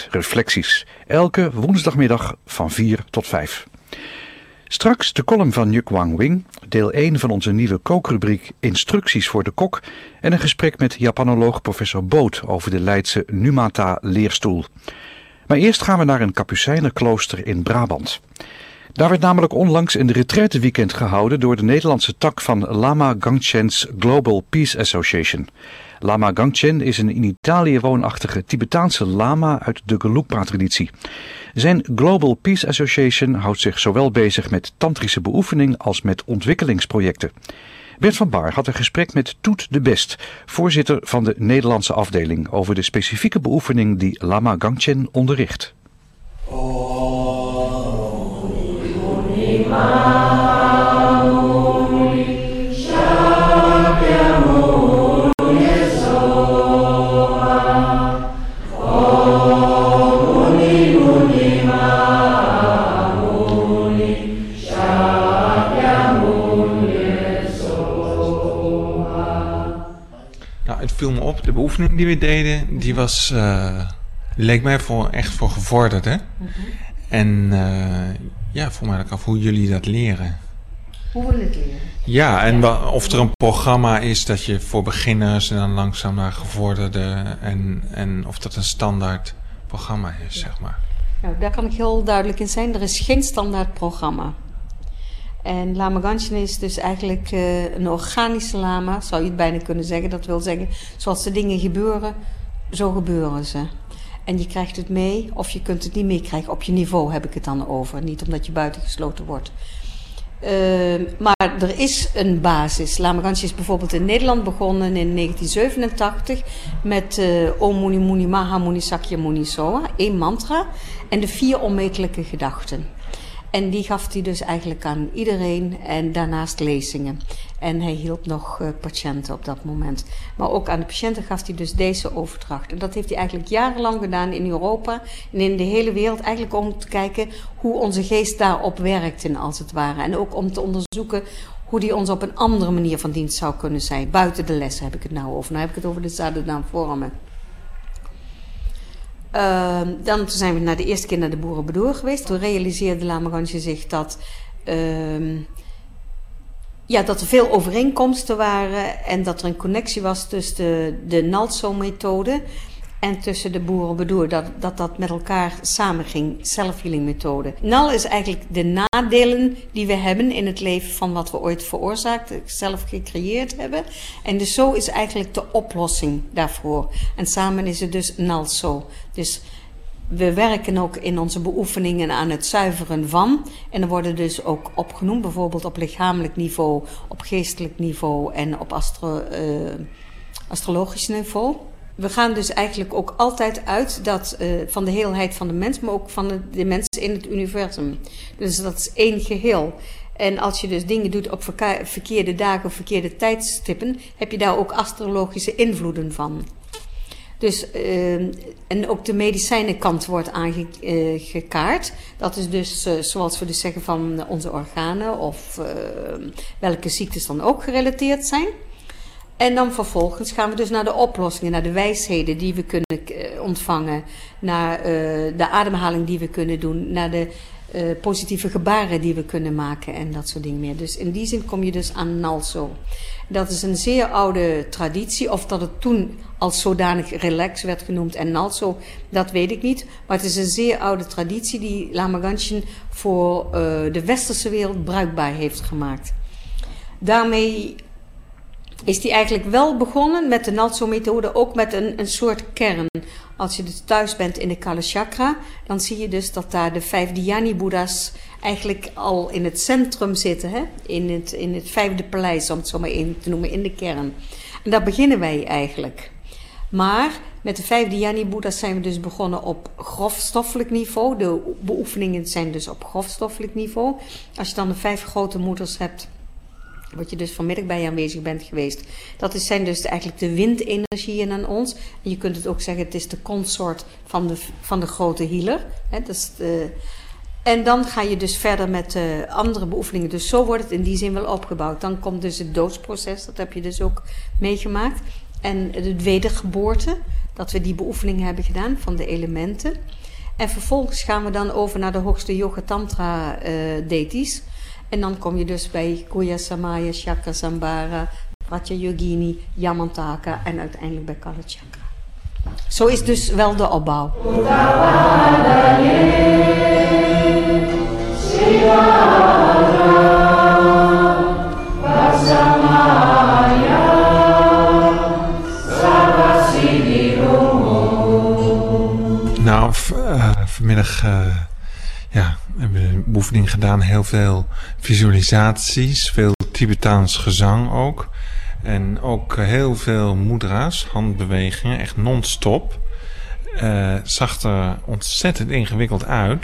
Reflecties. Elke woensdagmiddag van 4 tot 5. Straks de column van Nhuk Wang Wing, deel 1 van onze nieuwe kookrubriek Instructies voor de kok en een gesprek met Japanoloog professor Boot over de Leidse Numata leerstoel. Maar eerst gaan we naar een Kapucijnerklooster in Brabant. Daar werd namelijk onlangs een retraiteweekend gehouden door de Nederlandse tak van Lama Gangchen's Global Peace Association. Lama Gangchen is een in Italië woonachtige Tibetaanse lama uit de Gelugpa-traditie. Zijn Global Peace Association houdt zich zowel bezig met tantrische beoefening als met ontwikkelingsprojecten. Bert van Baar had een gesprek met Toet de Best, voorzitter van de Nederlandse afdeling, over de specifieke beoefening die Lama Gangchen onderricht. Het viel me op, de beoefening die we deden, die was, leek mij echt voor gevorderden. En vroeg mij ook af hoe jullie dat leren. Hoe we het leren? Ja, en of er een programma is dat je voor beginners en dan langzaam naar gevorderden en of dat een standaard programma is, zeg maar. Nou, daar kan ik heel duidelijk in zijn. Er is geen standaard programma. En Lama Gangchen is dus eigenlijk een organische lama, zou je het bijna kunnen zeggen. Dat wil zeggen, zoals de dingen gebeuren, zo gebeuren ze. En je krijgt het mee, of je kunt het niet meekrijgen. Op je niveau heb ik het dan over. Niet omdat je buitengesloten wordt. Maar er is een basis. Lama Gangchen is bijvoorbeeld in Nederland begonnen in 1987 met Om Muni Muni Maha Muni Sakya Muni Soa, 1 mantra en de 4 onmetelijke gedachten. En die gaf hij dus eigenlijk aan iedereen en daarnaast lezingen. En hij hielp nog patiënten op dat moment. Maar ook aan de patiënten gaf hij dus deze overdracht. En dat heeft hij eigenlijk jarenlang gedaan in Europa en in de hele wereld. Eigenlijk om te kijken hoe onze geest daarop werkt, als het ware. En ook om te onderzoeken hoe die ons op een andere manier van dienst zou kunnen zijn. Buiten de lessen heb ik het nou over. Nou heb ik het over de sadhana vormen. Dan zijn we de eerste keer naar de Boerenbedoer geweest. Toen realiseerde Lama Gangchen zich dat er veel overeenkomsten waren en dat er een connectie was tussen de Naltso-methode en tussen de Boerenbedoer. Dat met elkaar samenging, self-healing methode. Nal is eigenlijk de nadelen die we hebben in het leven van wat we ooit veroorzaakt, zelf gecreëerd hebben. En dus zo is eigenlijk de oplossing daarvoor. En samen is het dus Nalso. Dus we werken ook in onze beoefeningen aan het zuiveren van. En er worden dus ook opgenoemd, bijvoorbeeld op lichamelijk niveau, op geestelijk niveau en op astrologisch niveau. We gaan dus eigenlijk ook altijd uit van de heelheid van de mens, maar ook van de mensen in het universum. Dus dat is één geheel. En als je dus dingen doet op verkeerde dagen of verkeerde tijdstippen, heb je daar ook astrologische invloeden van. Dus, en ook de medicijnenkant wordt aangekaart. Dat is dus zoals we dus zeggen van onze organen of welke ziektes dan ook gerelateerd zijn. En dan vervolgens gaan we dus naar de oplossingen, naar de wijsheden die we kunnen ontvangen, naar de ademhaling die we kunnen doen, naar de positieve gebaren die we kunnen maken en dat soort dingen meer. Dus in die zin kom je dus aan Nalso. Dat is een zeer oude traditie, of dat het toen als zodanig relax werd genoemd en Nalso, dat weet ik niet. Maar het is een zeer oude traditie die Lama Gangchen voor de westerse wereld bruikbaar heeft gemaakt. Daarmee is die eigenlijk wel begonnen met de Nalso-methode, ook met een soort kern. Als je dus thuis bent in de Kalachakra, dan zie je dus dat daar de 5 Dhyani-boeddha's eigenlijk al in het centrum zitten, hè? In het 5e paleis, om het zo maar in te noemen, in de kern. En daar beginnen wij eigenlijk. Maar met de 5 Dhyani-boeddha's zijn we dus begonnen op grofstoffelijk niveau. De beoefeningen zijn dus op grofstoffelijk niveau. Als je dan de 5 grote moeders hebt, wat je dus vanmiddag bij je aanwezig bent geweest. Dat zijn dus eigenlijk de windenergieën aan ons. En je kunt het ook zeggen, het is de consort van de grote healer. Hè, dus en dan ga je dus verder met andere beoefeningen. Dus zo wordt het in die zin wel opgebouwd. Dan komt dus het doodsproces, dat heb je dus ook meegemaakt. En de wedergeboorte, dat we die beoefening hebben gedaan van de elementen. En vervolgens gaan we dan over naar de hoogste yoga tantra deities. En dan kom je dus bij Guhya Samaya, Chakra Sambhara, Pratyayogini, Yamantaka en uiteindelijk bij Kalachakra. Zo is dus wel de opbouw. Nou, vanmiddag hebben we een beoefening gedaan. Heel veel visualisaties, veel Tibetaans gezang ook. En ook heel veel mudra's, handbewegingen, echt non-stop. Zag er ontzettend ingewikkeld uit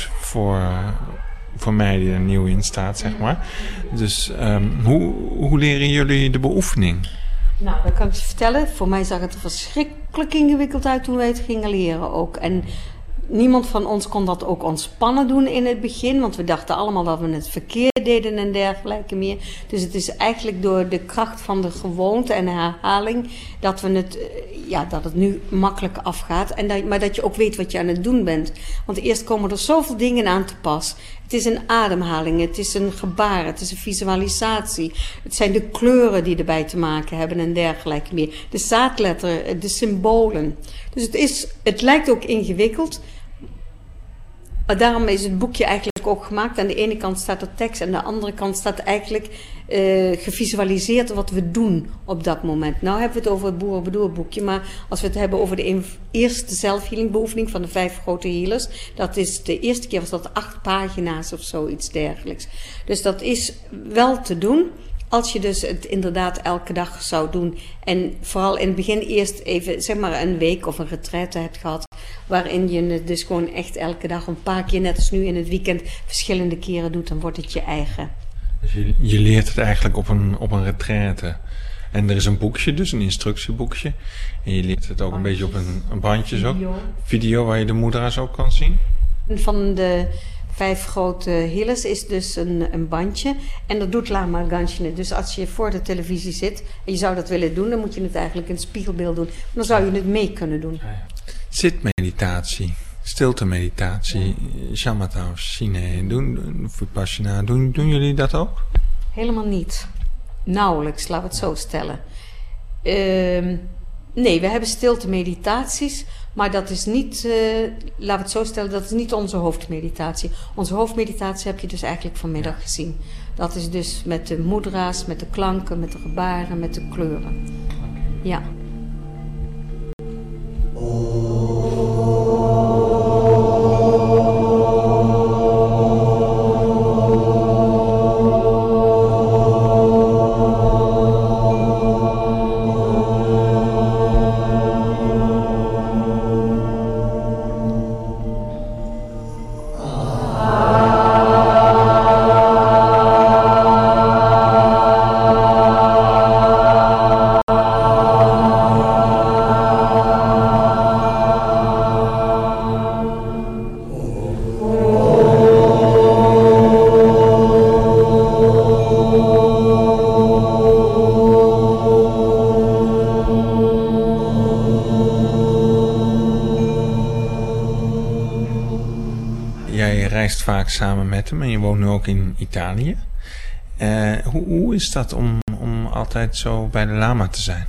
voor mij die er nieuw in staat, zeg maar. Dus hoe leren jullie de beoefening? Nou, dat kan ik je vertellen. Voor mij zag het er verschrikkelijk ingewikkeld uit toen wij het gingen leren ook. En niemand van ons kon dat ook ontspannen doen in het begin, want we dachten allemaal dat we het verkeerd deden en dergelijke meer. Dus het is eigenlijk door de kracht van de gewoonte en de herhaling dat dat het nu makkelijk afgaat. Maar dat je ook weet wat je aan het doen bent. Want eerst komen er zoveel dingen aan te pas. Het is een ademhaling, het is een gebaar, het is een visualisatie. Het zijn de kleuren die erbij te maken hebben en dergelijke meer. De zaadletter, de symbolen. Dus het lijkt ook ingewikkeld. Maar daarom is het boekje eigenlijk ook gemaakt. Aan de ene kant staat er tekst en aan de andere kant staat eigenlijk gevisualiseerd wat we doen op dat moment. Nou hebben we het over het Boerenbedoelboekje, maar als we het hebben over de eerste zelfhealingbeoefening van de 5 grote healers, dat is de eerste keer was dat 8 pagina's of zoiets dergelijks. Dus dat is wel te doen. Als je dus het inderdaad elke dag zou doen en vooral in het begin eerst even zeg maar een week of een retraite hebt gehad, waarin je het dus gewoon echt elke dag een paar keer, net als nu in het weekend, verschillende keren doet, dan wordt het je eigen. Dus je leert het eigenlijk op een retraite. En er is een boekje, dus een instructieboekje. En je leert het ook een beetje op een bandje zo. Video waar je de mudra's ook kan zien. Van de 5 grote healers is dus een bandje. En dat doet Lama Ganchen. Dus als je voor de televisie zit en je zou dat willen doen, dan moet je het eigenlijk in het spiegelbeeld doen. Dan zou je het mee kunnen doen. Zitmeditatie, stiltemeditatie, shamatha of shine, vipassana, doen jullie dat ook? Helemaal niet. Nauwelijks, laten we het zo stellen. Nee, we hebben stiltemeditaties, maar dat is niet, laten we het zo stellen, dat is niet onze hoofdmeditatie. Onze hoofdmeditatie heb je dus eigenlijk vanmiddag gezien. Dat is dus met de mudra's, met de klanken, met de gebaren, met de kleuren. Ja. Vaak samen met hem en je woont nu ook in Italië. Hoe is dat om altijd zo bij de lama te zijn?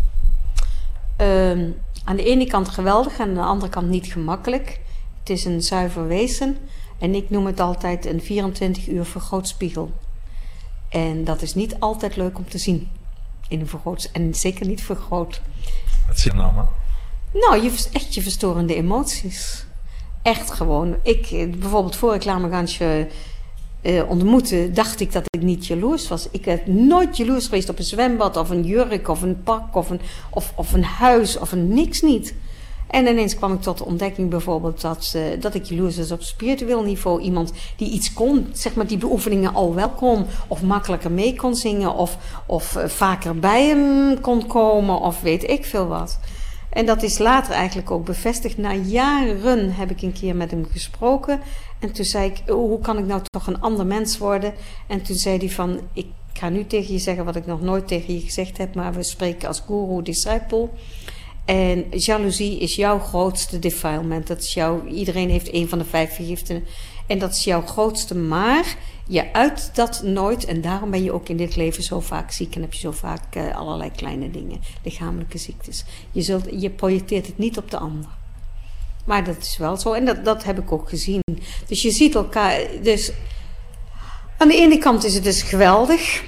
Aan de ene kant geweldig en aan de andere kant niet gemakkelijk. Het is een zuiver wezen en ik noem het altijd een 24 uur vergrootspiegel. En dat is niet altijd leuk om te zien in een en zeker niet vergroot. Wat zie je dan allemaal? Nou, je verstorende emoties. Echt gewoon. Bijvoorbeeld voor ik Lama Ganchen ontmoette, dacht ik dat ik niet jaloers was. Ik heb nooit jaloers geweest op een zwembad of een jurk of een pak of een huis of een niks niet. En ineens kwam ik tot de ontdekking bijvoorbeeld dat ik jaloers was op spiritueel niveau. Iemand die iets kon, zeg maar die beoefeningen al wel kon. Of makkelijker mee kon zingen of vaker bij hem kon komen of weet ik veel wat. En dat is later eigenlijk ook bevestigd. Na jaren heb ik een keer met hem gesproken. En toen zei ik, hoe kan ik nou toch een ander mens worden? En toen zei hij van, ik ga nu tegen je zeggen wat ik nog nooit tegen je gezegd heb. Maar we spreken als guru, discipel. En jaloezie is jouw grootste defilement. Dat is iedereen heeft een van de 5 vergiften. En dat is jouw grootste, maar je uit dat nooit. En daarom ben je ook in dit leven zo vaak ziek. En heb je zo vaak allerlei kleine dingen, lichamelijke ziektes. Je projecteert het niet op de ander. Maar dat is wel zo. En dat heb ik ook gezien. Dus je ziet elkaar. Dus aan de ene kant is het dus geweldig.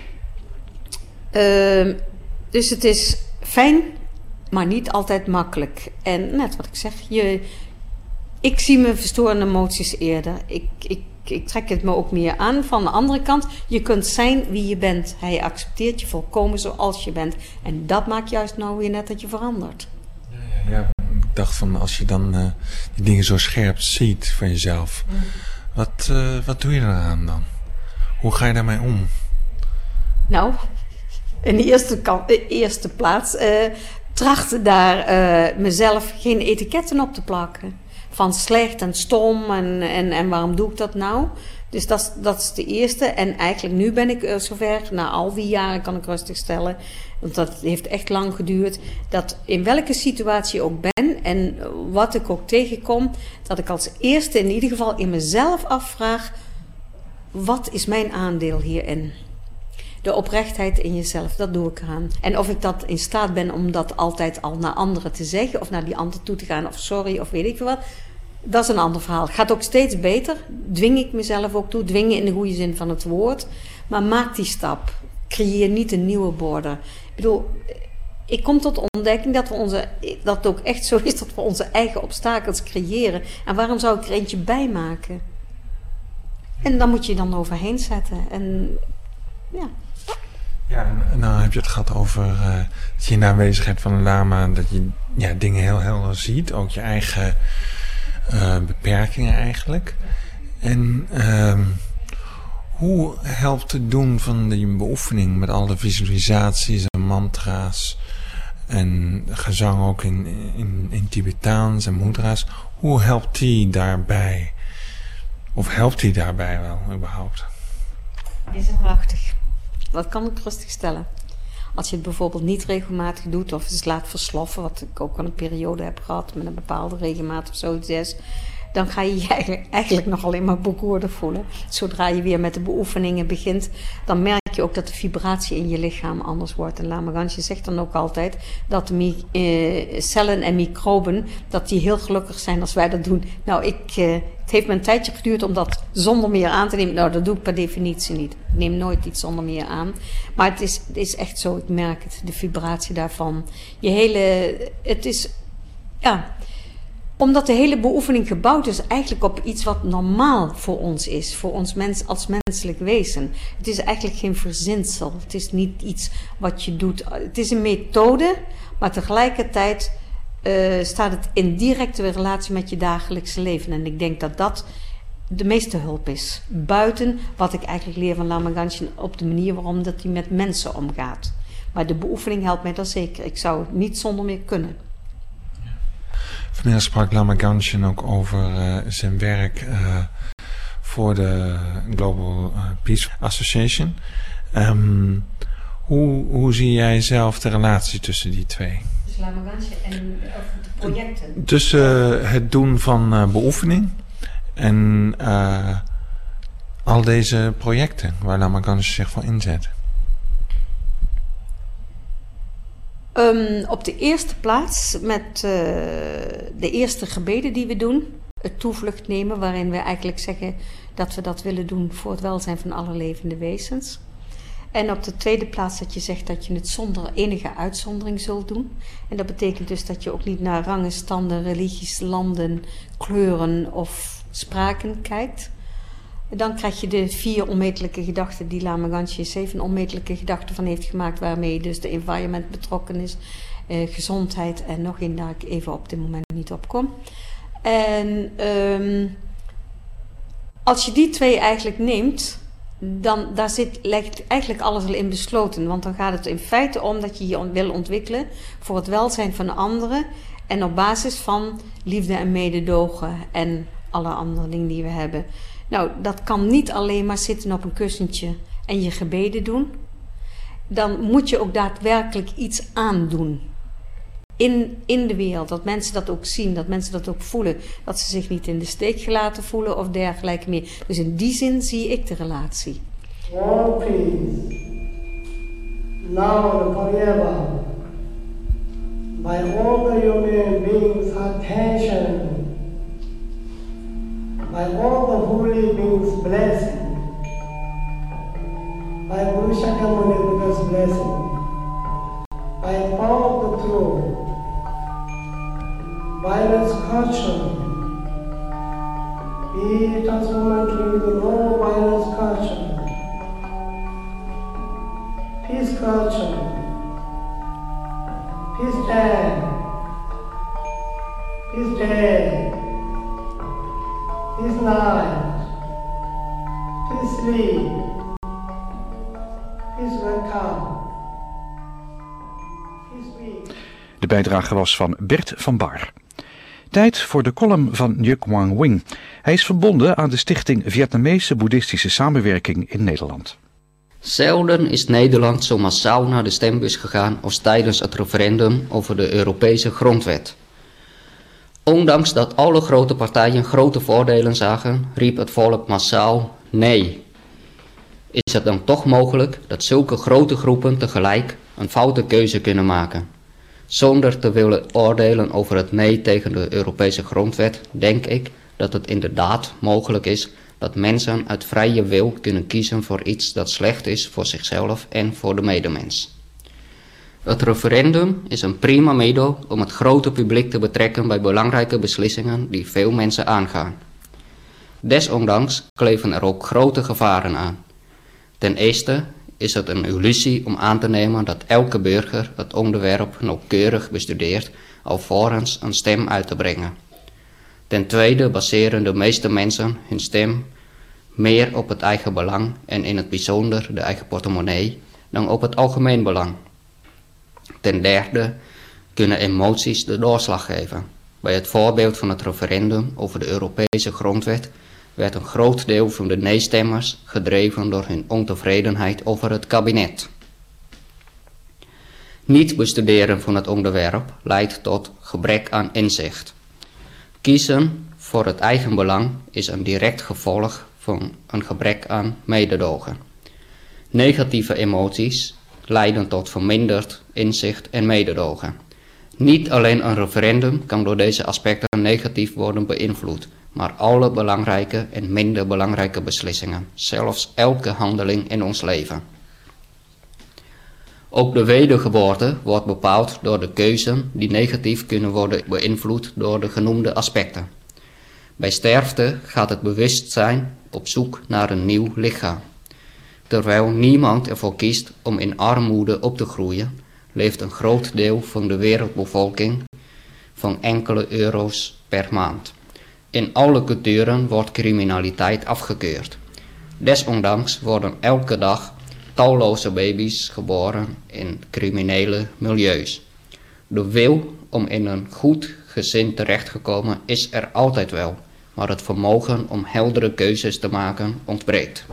Dus het is fijn, maar niet altijd makkelijk. En net wat ik zeg, ik zie mijn verstorende emoties eerder. Ik trek het me ook meer aan. Van de andere kant, je kunt zijn wie je bent. Hij accepteert je volkomen zoals je bent. En dat maakt juist nou weer net dat je verandert. Ja. Ik dacht van, als je dan die dingen zo scherp ziet van jezelf. Wat doe je eraan dan? Hoe ga je daarmee om? Nou, in de eerste plaats trachten daar mezelf geen etiketten op te plakken. Van slecht en stom en waarom doe ik dat nou? Dus dat is de eerste. En eigenlijk nu ben ik zover, na al die jaren kan ik rustig stellen, want dat heeft echt lang geduurd, dat in welke situatie ik ook ben en wat ik ook tegenkom, dat ik als eerste in ieder geval in mezelf afvraag, wat is mijn aandeel hierin? De oprechtheid in jezelf, dat doe ik eraan. En of ik dat in staat ben om dat altijd al naar anderen te zeggen, of naar die ander toe te gaan, of sorry, of weet ik veel wat, dat is een ander verhaal. Gaat ook steeds beter, dwing ik mezelf ook toe, dwingen in de goede zin van het woord, maar maak die stap. Creëer niet een nieuwe border. Ik bedoel, ik kom tot ontdekking dat het ook echt zo is dat we onze eigen obstakels creëren. En waarom zou ik er eentje bij maken? En dan moet je dan overheen zetten. En ja. Ja, nou heb je het gehad over dat je in de aanwezigheid van een lama, dat je dingen heel helder ziet. Ook je eigen beperkingen eigenlijk. En hoe helpt het doen van die beoefening met alle visualisaties en mantra's en gezang ook in Tibetaans en mudra's? Hoe helpt die daarbij? Of helpt die daarbij wel überhaupt? Is het prachtig. Dat kan ik rustig stellen. Als je het bijvoorbeeld niet regelmatig doet of eens laat versloffen, wat ik ook al een periode heb gehad met een bepaalde regelmaat of zoiets is, dan ga je je eigenlijk nog alleen maar bekoorlijk voelen. Zodra je weer met de beoefeningen begint, dan merk je ook dat de vibratie in je lichaam anders wordt. En Lama Gangchen zegt dan ook altijd dat de cellen en microben, dat die heel gelukkig zijn als wij dat doen. Nou, het heeft me een tijdje geduurd om dat zonder meer aan te nemen. Nou, dat doe ik per definitie niet. Ik neem nooit iets zonder meer aan. Maar het is echt zo, ik merk het, de vibratie daarvan. Omdat de hele beoefening gebouwd is eigenlijk op iets wat normaal voor ons is. Voor ons als menselijk wezen. Het is eigenlijk geen verzinsel. Het is niet iets wat je doet. Het is een methode, maar tegelijkertijd staat het in directe relatie met je dagelijkse leven. En ik denk dat dat de meeste hulp is. Buiten wat ik eigenlijk leer van Lama Gangchen op de manier waarom dat hij met mensen omgaat. Maar de beoefening helpt mij daar zeker. Ik zou het niet zonder meer kunnen. Vanmiddag sprak Lama Gangchen ook over zijn werk voor de Global Peace Association. Hoe zie jij zelf de relatie tussen die twee? Dus Lama Gangchen en de projecten? Tussen het doen van beoefening en al deze projecten waar Lama Gangchen zich voor inzet. Op de eerste plaats met de eerste gebeden die we doen. Het toevlucht nemen waarin we eigenlijk zeggen dat we dat willen doen voor het welzijn van alle levende wezens. En op de tweede plaats dat je zegt dat je het zonder enige uitzondering zult doen. En dat betekent dus dat je ook niet naar rangen, standen, religies, landen, kleuren of spraken kijkt. Dan krijg je de 4 onmetelijke gedachten die Lama Gangchen 7 onmetelijke gedachten van heeft gemaakt, waarmee dus de environment betrokken is, gezondheid en nog één daar ik even op dit moment niet op kom. En als je die 2 eigenlijk neemt, dan ligt eigenlijk alles al in besloten. Want dan gaat het in feite om dat je je wil ontwikkelen voor het welzijn van anderen en op basis van liefde en mededogen en alle andere dingen die we hebben. Nou, dat kan niet alleen maar zitten op een kussentje en je gebeden doen. Dan moet je ook daadwerkelijk iets aandoen. in de wereld. Dat mensen dat ook zien, dat mensen dat ook voelen. Dat ze zich niet in de steek gelaten voelen of dergelijke meer. Dus in die zin zie ik de relatie. World peace, now and forever, by all the human beings' attention, by all the holy beings' blessing, by Guru Shakyamuni's blessing, by all of the truth, violence culture, be transformed in all violence culture, peace culture, peace day, peace day, peace night, peace sleep, peace wake up. De bijdrage was van Bert van Bar. Tijd voor de column van Nhuc Quang Nguyen. Hij is verbonden aan de stichting Vietnamese Boeddhistische Samenwerking in Nederland. Zelden is Nederland zo massaal naar de stembus gegaan als tijdens het referendum over de Europese grondwet. Ondanks dat alle grote partijen grote voordelen zagen, riep het volk massaal nee. Is het dan toch mogelijk dat zulke grote groepen tegelijk een foute keuze kunnen maken? Zonder te willen oordelen over het nee tegen de Europese grondwet, denk ik dat het inderdaad mogelijk is dat mensen uit vrije wil kunnen kiezen voor iets dat slecht is voor zichzelf en voor de medemens. Het referendum is een prima middel om het grote publiek te betrekken bij belangrijke beslissingen die veel mensen aangaan. Desondanks kleven er ook grote gevaren aan. Ten eerste is het een illusie om aan te nemen dat elke burger het onderwerp nauwkeurig bestudeert alvorens een stem uit te brengen. Ten tweede baseren de meeste mensen hun stem meer op het eigen belang en in het bijzonder de eigen portemonnee dan op het algemeen belang. Ten derde kunnen emoties de doorslag geven. Bij het voorbeeld van het referendum over de Europese grondwet werd een groot deel van de nee-stemmers gedreven door hun ontevredenheid over het kabinet. Niet bestuderen van het onderwerp leidt tot gebrek aan inzicht. Kiezen voor het eigen belang is een direct gevolg van een gebrek aan mededogen. Negatieve emoties leiden tot verminderd inzicht en mededogen. Niet alleen een referendum kan door deze aspecten negatief worden beïnvloed, maar alle belangrijke en minder belangrijke beslissingen, zelfs elke handeling in ons leven. Ook de wedergeboorte wordt bepaald door de keuzen die negatief kunnen worden beïnvloed door de genoemde aspecten. Bij sterfte gaat het bewustzijn op zoek naar een nieuw lichaam. Terwijl niemand ervoor kiest om in armoede op te groeien, leeft een groot deel van de wereldbevolking van enkele euro's per maand. In alle culturen wordt criminaliteit afgekeurd. Desondanks worden elke dag talloze baby's geboren in criminele milieus. De wil om in een goed gezin terecht te komen is er altijd wel, maar het vermogen om heldere keuzes te maken ontbreekt.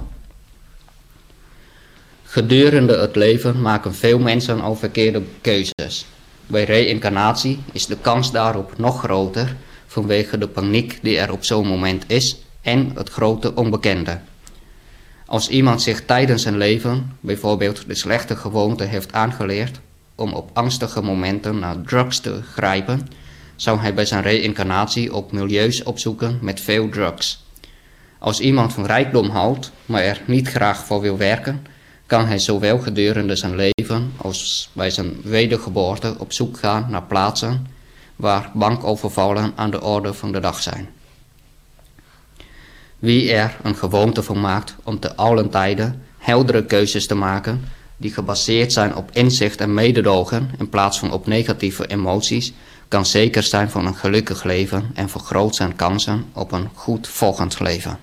Gedurende het leven maken veel mensen al verkeerde keuzes. Bij reïncarnatie is de kans daarop nog groter vanwege de paniek die er op zo'n moment is en het grote onbekende. Als iemand zich tijdens zijn leven bijvoorbeeld de slechte gewoonte heeft aangeleerd om op angstige momenten naar drugs te grijpen, zou hij bij zijn reïncarnatie op milieus opzoeken met veel drugs. Als iemand van rijkdom houdt, maar er niet graag voor wil werken, kan hij zowel gedurende zijn leven als bij zijn wedergeboorte op zoek gaan naar plaatsen waar bankovervallen aan de orde van de dag zijn. Wie er een gewoonte van maakt om te allen tijden heldere keuzes te maken die gebaseerd zijn op inzicht en mededogen in plaats van op negatieve emoties, kan zeker zijn van een gelukkig leven en vergroot zijn kansen op een goed volgend leven.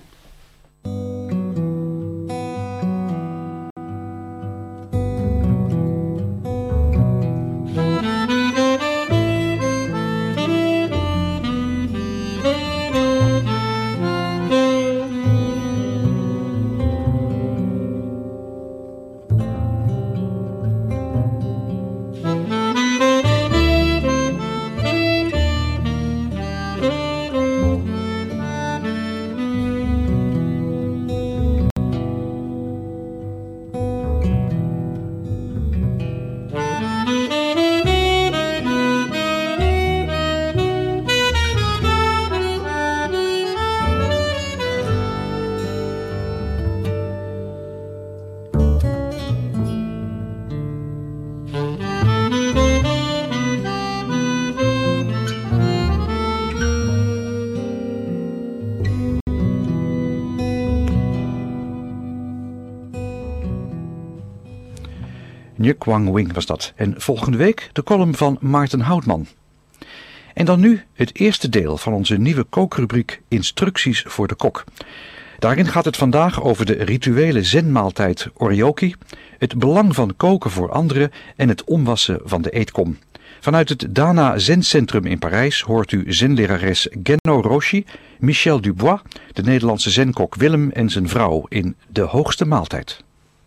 Nhuc Quang Nguyen was dat. En volgende week de column van Maarten Houtman. En dan nu het eerste deel van onze nieuwe kookrubriek Instructies voor de kok. Daarin gaat het vandaag over de rituele zenmaaltijd oryoki, het belang van koken voor anderen en het omwassen van de eetkom. Vanuit het Dana Zencentrum in Parijs hoort u zenlerares Genno Roshi, Michel Dubois, de Nederlandse zenkok Willem en zijn vrouw in De Hoogste Maaltijd.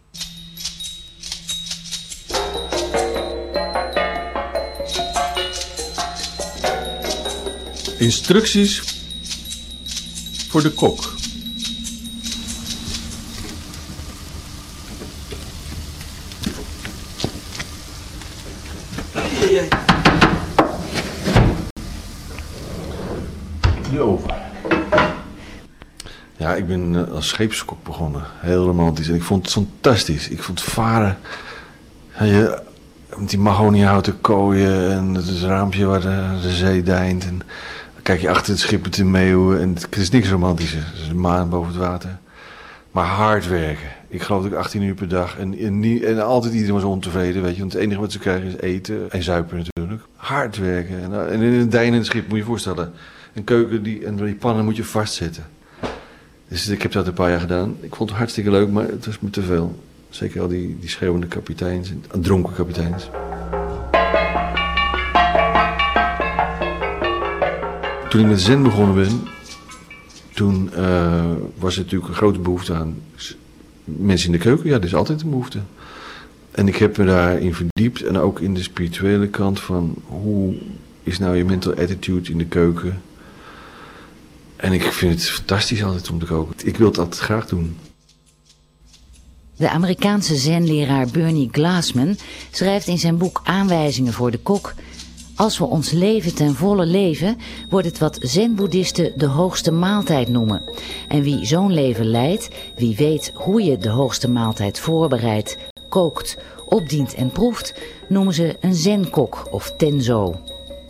Instructies voor de kok. De oven. Ja, ik ben als scheepskok begonnen. Heel romantisch. En ik vond het fantastisch. Ik vond varen... met die mahoniehouten kooien en het raampje waar de zee deint. En dan kijk je achter het schip met de meeuwen. En het is niks romantischer. Het is een maan boven het water. Maar hard werken. Ik geloof dat ik 18 uur per dag. En altijd iedereen was ontevreden, weet je. Want het enige wat ze krijgen is eten en zuipen natuurlijk. Hard werken. En in een deinend schip, moet je je voorstellen. Een keuken en die pannen moet je vastzetten. Dus ik heb dat een paar jaar gedaan. Ik vond het hartstikke leuk, maar het was me te veel. Zeker al die schreeuwende kapiteins en dronken kapiteins. Toen ik met zen begonnen ben, toen was er natuurlijk een grote behoefte aan mensen in de keuken. Ja, er is altijd een behoefte. En ik heb me daarin verdiept en ook in de spirituele kant van hoe is nou je mental attitude in de keuken. En ik vind het fantastisch altijd om te koken. Ik wil het altijd graag doen. De Amerikaanse zenleraar Bernie Glassman schrijft in zijn boek Aanwijzingen voor de kok: als we ons leven ten volle leven, wordt het wat zenboeddhisten de hoogste maaltijd noemen. En wie zo'n leven leidt, wie weet hoe je de hoogste maaltijd voorbereidt, kookt, opdient en proeft, noemen ze een zenkok of tenzo.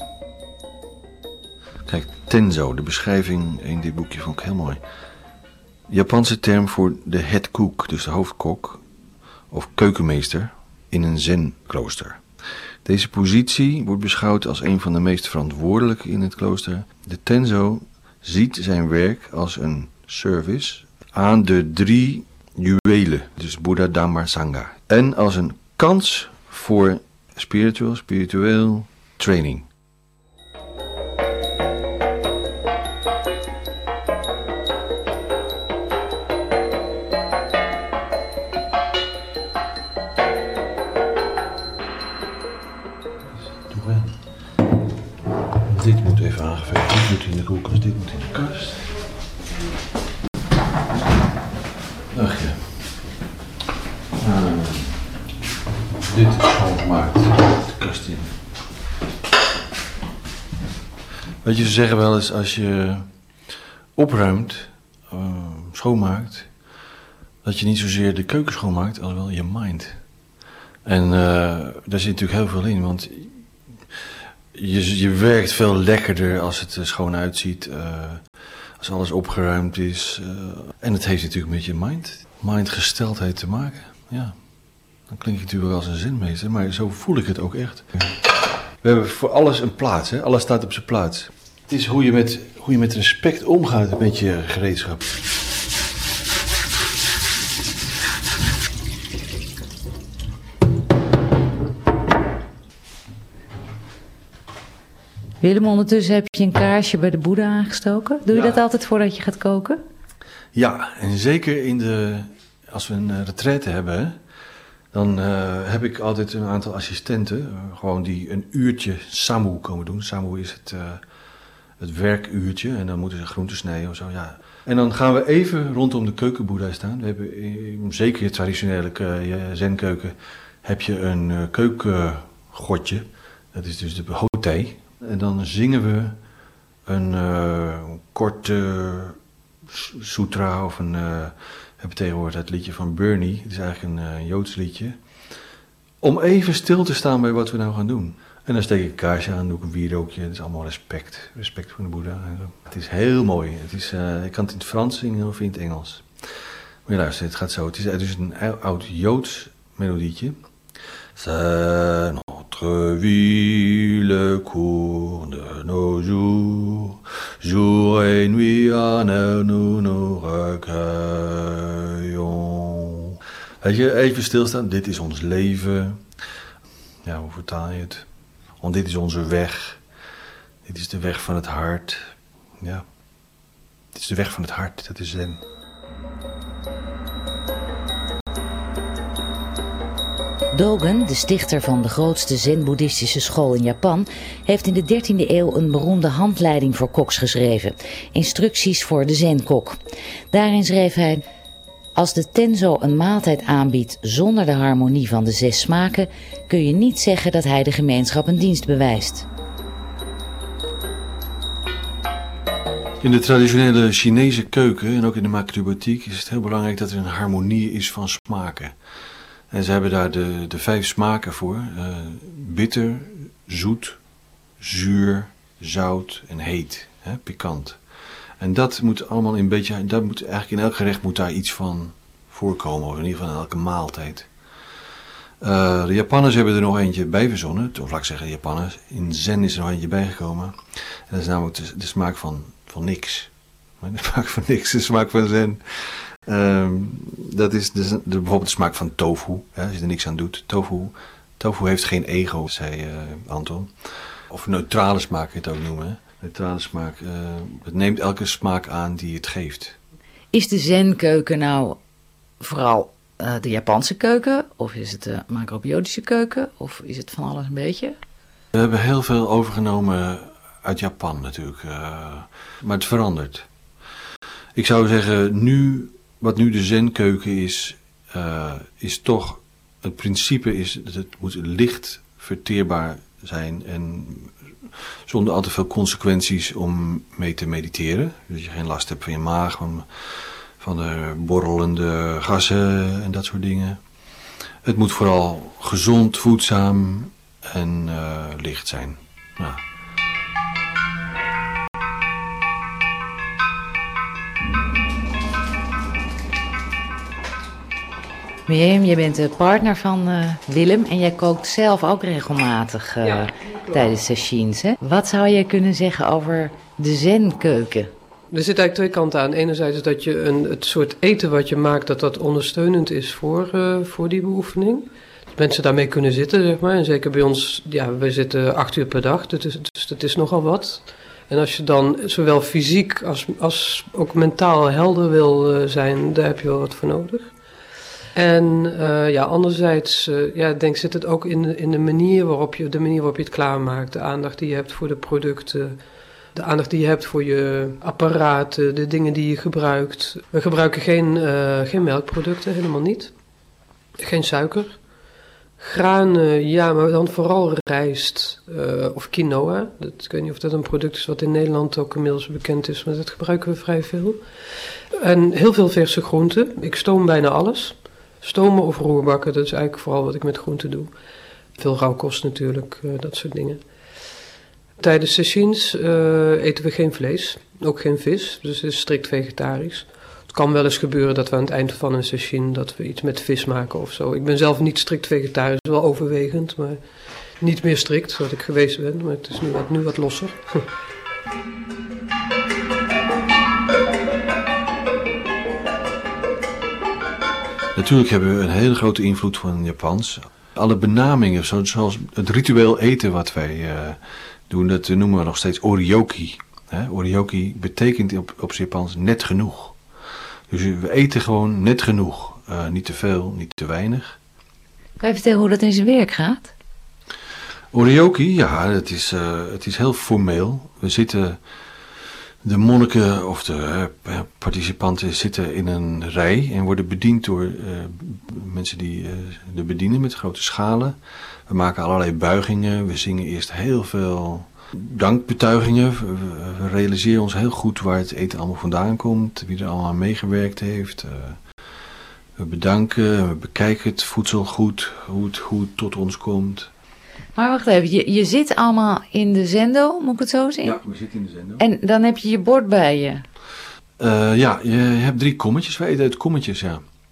Kijk, tenzo, de beschrijving in dit boekje vond ik heel mooi. Japanse term voor de head cook, dus de hoofdkok of keukenmeester in een zenklooster. Deze positie wordt beschouwd als een van de meest verantwoordelijke in het klooster. De tenzo ziet zijn werk als een service aan de 3 juwelen, dus Boeddha, Dhamma, Sangha. En als een kans voor spiritueel training. Dit moet even aangeveegd, dit moet in de koelkast, dit moet in de kast. Ach ja. Dit is schoongemaakt, de kast in. Weet je, ze zeggen wel eens als je opruimt, schoonmaakt, dat je niet zozeer de keuken schoonmaakt, als wel je mind. En daar zit natuurlijk heel veel in, want je werkt veel lekkerder als het er schoon uitziet, als alles opgeruimd is. En het heeft natuurlijk met je mindgesteldheid te maken. Ja, dan klink ik natuurlijk als een zenmeester, maar zo voel ik het ook echt. We hebben voor alles een plaats, hè? Alles staat op zijn plaats. Het is hoe je met respect omgaat met je gereedschap. Willem, ondertussen heb je een kaarsje bij de Boeddha aangestoken. Doe je dat altijd voordat je gaat koken? Ja, en zeker als we een retraite hebben, dan heb ik altijd een aantal assistenten, gewoon die een uurtje samu komen doen. Samu is het werkuurtje en dan moeten ze groenten snijden of zo, ja. En dan gaan we even rondom de keukenboeddha staan. We hebben zeker in traditionele zenkeuken heb je een keukengodje, dat is dus de hotei. En dan zingen we een korte sutra of hebben tegenwoordig het liedje van Bernie. Het is eigenlijk een Joods liedje. Om even stil te staan bij wat we nou gaan doen. En dan steek ik een kaarsje aan, doe ik een wierookje. Het is allemaal respect. Respect voor de Boeddha. Het is heel mooi. Ik kan het in het Frans zingen of in het Engels. Maar luister, het gaat zo. Het is dus een oud Joods melodietje. C'est notre vie, le cours de nos jours. Jour et nuit aan elle nous nous recueillons. Weet je, even stilstaan. Dit is ons leven. Ja, hoe vertaal je het? Want dit is onze weg. Dit is de weg van het hart. Ja. Dit is de weg van het hart. Dat is zen. Dogen, de stichter van de grootste zen-boeddhistische school in Japan, heeft in de 13e eeuw een beroemde handleiding voor koks geschreven, Instructies voor de Zenkok. Daarin schreef hij: als de Tenzo een maaltijd aanbiedt zonder de harmonie van de 6 smaken, kun je niet zeggen dat hij de gemeenschap een dienst bewijst. In de traditionele Chinese keuken en ook in de macrobiotiek is het heel belangrijk dat er een harmonie is van smaken. En ze hebben daar de 5 smaken voor. Bitter, zoet, zuur, zout en heet. Pikant. En dat moet allemaal eigenlijk in elk gerecht moet daar iets van voorkomen. Of in ieder geval in elke maaltijd. De Japanners hebben er nog eentje bij verzonnen. Of laat ik zeggen de Japanners. In Zen is er nog eentje bijgekomen. En dat is namelijk de smaak van niks. De smaak van niks, de smaak van Zen. Dat is bijvoorbeeld de smaak van tofu. Als je er niks aan doet. Tofu heeft geen ego, zei Anton. Of neutrale smaak, kun je het ook noemen. Neutrale smaak. Het neemt elke smaak aan die het geeft. Is de Zen-keuken nou vooral de Japanse keuken? Of is het de macrobiotische keuken? Of is het van alles een beetje? We hebben heel veel overgenomen uit Japan natuurlijk. Maar het verandert. Ik zou zeggen, wat nu de Zen-keuken is toch... Het principe is dat het moet licht verteerbaar zijn en zonder al te veel consequenties om mee te mediteren. Dus je geen last hebt van je maag, van de borrelende gassen en dat soort dingen. Het moet vooral gezond, voedzaam en licht zijn. Nou. Mirjam, je bent de partner van Willem en jij kookt zelf ook regelmatig tijdens sessies. Hè? Wat zou je kunnen zeggen over de Zen-keuken? Er zit eigenlijk 2 kanten aan. Enerzijds dat je het soort eten wat je maakt, dat ondersteunend is voor die beoefening. Dat mensen daarmee kunnen zitten, zeg maar. En zeker bij ons, we zitten 8 uur per dag, dus dat is nogal wat. En als je dan zowel fysiek als ook mentaal helder wil zijn, daar heb je wel wat voor nodig. En anderzijds zit het ook in de manier waarop je het klaarmaakt. De aandacht die je hebt voor de producten, de aandacht die je hebt voor je apparaten, de dingen die je gebruikt. We gebruiken geen melkproducten, helemaal niet. Geen suiker. Granen, maar dan vooral rijst of quinoa. Ik weet niet of dat een product is wat in Nederland ook inmiddels bekend is, maar dat gebruiken we vrij veel. En heel veel verse groenten. Ik stoom bijna alles. Stomen of roerbakken, dat is eigenlijk vooral wat ik met groenten doe. Veel rauwkost natuurlijk, dat soort dingen. Tijdens sessies eten we geen vlees, ook geen vis, dus het is strikt vegetarisch. Het kan wel eens gebeuren dat we aan het eind van een sessie dat we iets met vis maken of zo. Ik ben zelf niet strikt vegetarisch, wel overwegend, maar niet meer strikt, zoals ik geweest ben. Maar het is nu wat losser. Natuurlijk hebben we een hele grote invloed van Japans. Alle benamingen, zoals het ritueel eten wat wij doen, dat noemen we nog steeds oryoki. Oryoki betekent op zijn Japans net genoeg. Dus we eten gewoon net genoeg. Niet te veel, niet te weinig. Kan je vertellen hoe dat in zijn werk gaat? Oryoki, het is heel formeel. We zitten... De monniken of de participanten zitten in een rij en worden bediend door mensen die de bedienen met grote schalen. We maken allerlei buigingen, we zingen eerst heel veel dankbetuigingen. We realiseren ons heel goed waar het eten allemaal vandaan komt, wie er allemaal aan meegewerkt heeft. We bedanken, we bekijken het voedsel goed, hoe het tot ons komt. Maar wacht even, je zit allemaal in de zendo, moet ik het zo zien? Ja, we zitten in de zendo. En dan heb je je bord bij je? Je hebt 3 kommetjes. We eten uit kommetjes, ja.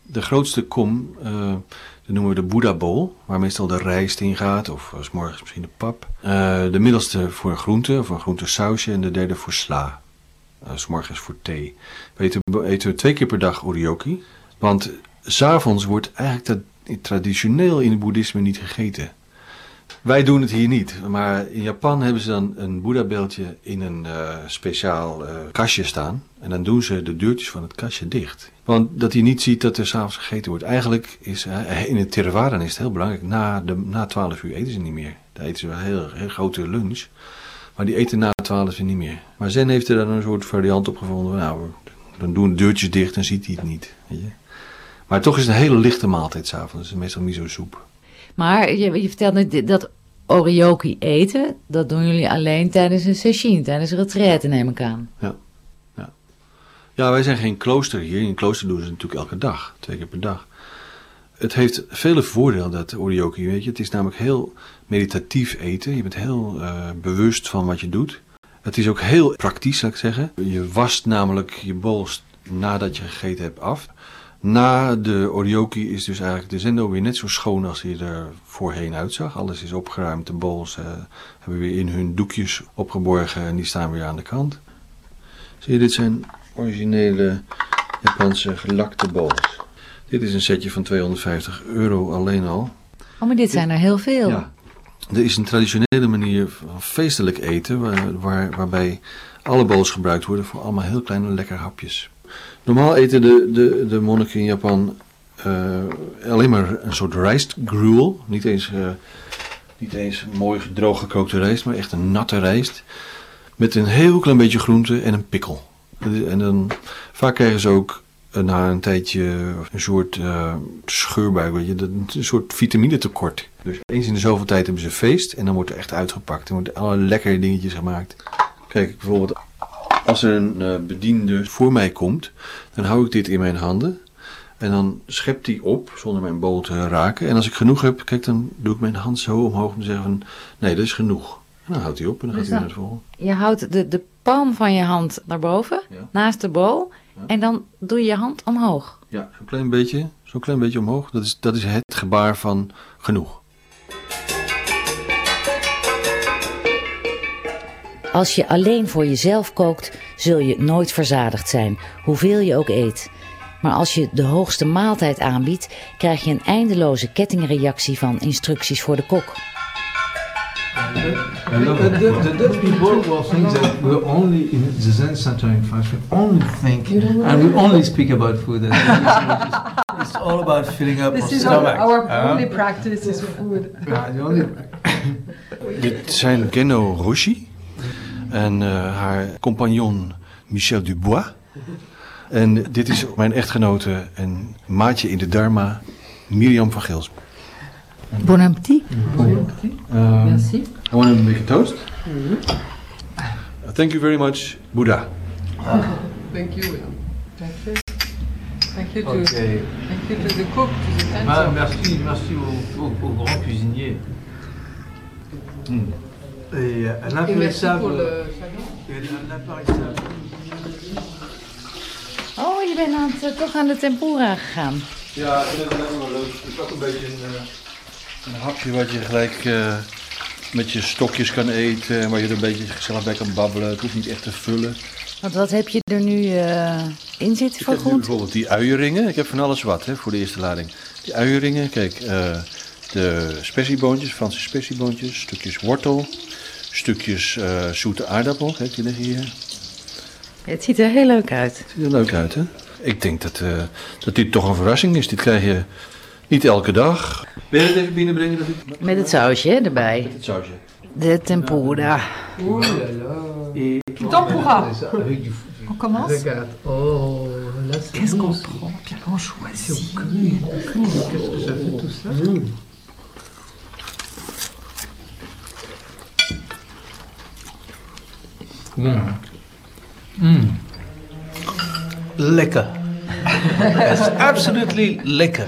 De grootste kom, dat noemen we de Buddha bowl, waar meestal de rijst in gaat, of 's morgens misschien de pap. De middelste voor een groente, of een groentesausje, en de derde voor sla. 's morgens voor thee. We eten 2 keer per dag oryoki, want 's avonds wordt eigenlijk traditioneel in het boeddhisme niet gegeten. Wij doen het hier niet, maar in Japan hebben ze dan een boeddhabeeldje in een speciaal kastje staan. En dan doen ze de deurtjes van het kastje dicht. Want dat hij niet ziet dat er 's avonds gegeten wordt. Eigenlijk is in het Theravada is het heel belangrijk. Na 12 uur eten ze niet meer. Dan eten ze wel een heel grote lunch. Maar die eten na 12 uur niet meer. Maar Zen heeft er dan een soort variant op gevonden. Nou, dan doen de deurtjes dicht en ziet hij het niet. Weet je? Maar toch is het een hele lichte maaltijd 's avonds. Het is meestal miso-soep. Maar je vertelt net dat oryoki eten, dat doen jullie alleen tijdens een sesshin, tijdens een retraite, neem ik aan. Ja, wij zijn geen klooster hier. In een klooster doen ze het natuurlijk elke dag, 2 keer per dag. Het heeft vele voordelen, dat oryoki, weet je. Het is namelijk heel meditatief eten. Je bent heel bewust van wat je doet. Het is ook heel praktisch, zou ik zeggen. Je wast namelijk je bol nadat je gegeten hebt af. Na de oryoki is dus eigenlijk de zendo weer net zo schoon als hij er voorheen uitzag. Alles is opgeruimd, de bowls hebben weer in hun doekjes opgeborgen en die staan weer aan de kant. Zie je, dit zijn originele Japanse gelakte bowls. Dit is een setje van €250 alleen al. Oh, maar dit zijn er heel veel. Ja. Er is een traditionele manier van feestelijk eten waarbij alle bowls gebruikt worden voor allemaal heel kleine lekker hapjes. Normaal eten de monniken in Japan alleen maar een soort rijstgruel. Niet eens mooi droog gekookte rijst, maar echt een natte rijst. Met een heel klein beetje groente en een pikkel. En dan vaak krijgen ze ook na een tijdje een soort scheurbuik, weet je, een soort vitaminetekort. Dus eens in de zoveel tijd hebben ze feest en dan wordt er echt uitgepakt. Er worden allerlei lekkere dingetjes gemaakt. Kijk, bijvoorbeeld als er een bediende voor mij komt, dan hou ik dit in mijn handen. En dan schept hij op, zonder mijn bol te raken. En als ik genoeg heb, kijk, dan doe ik mijn hand zo omhoog om te zeggen van, nee, dat is genoeg. En dan houdt hij op en dan gaat hij naar het volgende. Je houdt de palm van je hand naar boven, naast de bol. Ja. En dan doe je je hand omhoog. Ja, zo'n klein beetje omhoog. Dat is het gebaar van genoeg. Als je alleen voor jezelf kookt, zul je nooit verzadigd zijn, hoeveel je ook eet. Maar als je de hoogste maaltijd aanbiedt, krijg je een eindeloze kettingreactie van instructies voor de kok. The Dutch people will think that we're only in the Zen center in France. We only think and we only speak about food. It's all about filling up our stomach. Our only practice is food. Dit zijn Genno Roshi en haar compagnon Michel Dubois. En dit is mijn echtgenote en maatje in de Dharma, Mirjam van Gils. Bon appétit. Merci. I want to make a toast. Thank you very much, Buddha. Thank you. Thank you. Thank you to the cook, to the dancer. Merci au grand cuisinier. Et l'impérissable. Oh, je bent toch aan de tempura gegaan. Ja, dat is wel leuk. Het is ook een beetje een hapje wat je gelijk met je stokjes kan eten. En waar je er een beetje gezellig bij kan babbelen. Het hoeft niet echt te vullen. Want wat heb je er nu in zitten voor groenten? Bijvoorbeeld die uienringen. Ik heb van alles wat voor de eerste lading. Die uienringen, kijk. De spessieboontjes, Franse spessieboontjes. Stukjes wortel. Stukjes zoete aardappel. Kijk, die liggen hier. Het ziet er heel leuk uit. Het ziet er leuk uit, hè? Ik denk dat dit toch een verrassing is. Dit krijg je niet elke dag. Wil je het even binnenbrengen? Met het sausje erbij. Met het sausje. De tempura. Oeh là là. Tempura. On commence. Regarde. Oh, là c'est Qu'est-ce qu'on prend? Bien on choisit. Qu'est-ce que ça fait tout ça? Lekker. It's absolutely lekker.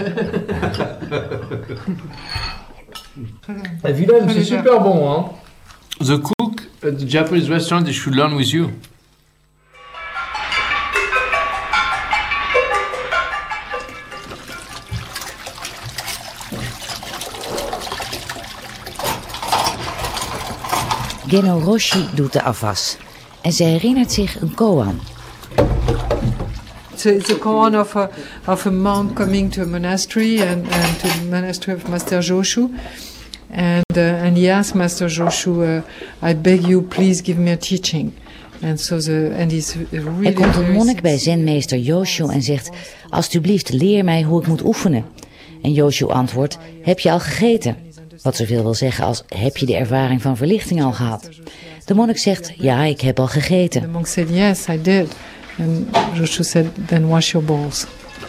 Évidemment, c'est super bon, hein. The cook at the Japanese restaurant, they should learn with you. Geno Roshi doet de afwas. En ze herinnert zich een koan. It's a koan of a monk coming to a monastery and to the monastery of Master Joshu. And he asked Master Joshu, I beg you, please give me a teaching. Er komt een monnik bij zenmeester Joshu en zegt, alsjeblieft leer mij hoe ik moet oefenen. En Joshu antwoordt, heb je al gegeten? Wat zoveel wil zeggen als, heb je de ervaring van verlichting al gehad? De monnik zegt, ja, ik heb al gegeten. The monk said, yes, I did. And Joshu said, then wash your bowls.